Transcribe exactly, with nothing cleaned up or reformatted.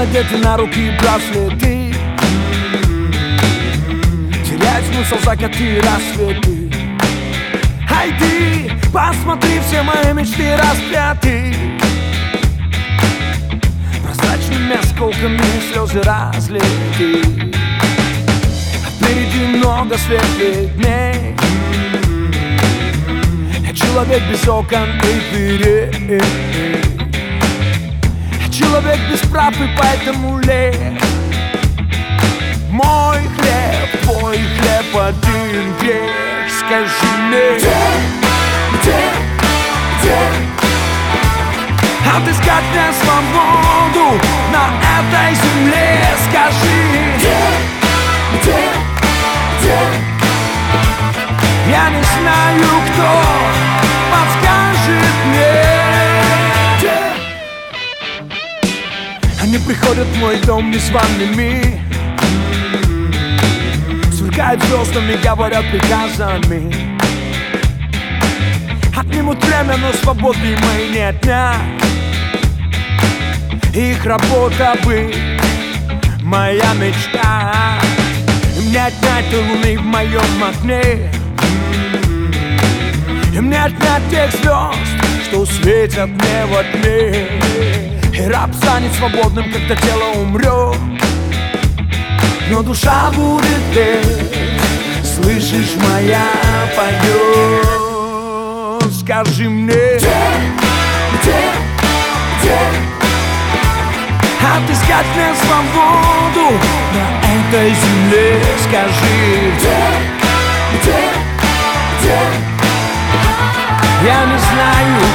надеты на руки браслеты, теряет смысл закаты рассветы. Ай ты, посмотри, все мои мечты распяты прозрачными осколками слезы разлиты. Впереди много светлых дней, я человек без окон и дверей, я человек без прав, и поэтому лей. Мой хлеб, твой хлеб один грех. Скажи мне, где, где, где отыскать мне свободу на этой земле? Скажи, где, где, где? Я не знаю, кто подскажет мне, где. Они приходят в мой дом незваными, сверкают звездами, говорят приказами, отнимут время, но свободы моей нет дня. Их работа быть моя мечта. Мне отнять луны в моем окне, и мне отнять тех звезд, что светят мне во тьме. И раб станет свободным, когда тело умрет, но душа будет петь. Слышишь, моя поет. Скажи мне, где, где, где отыскать мне свободу на этой земле? Скажи, где, где, где? Я не знаю,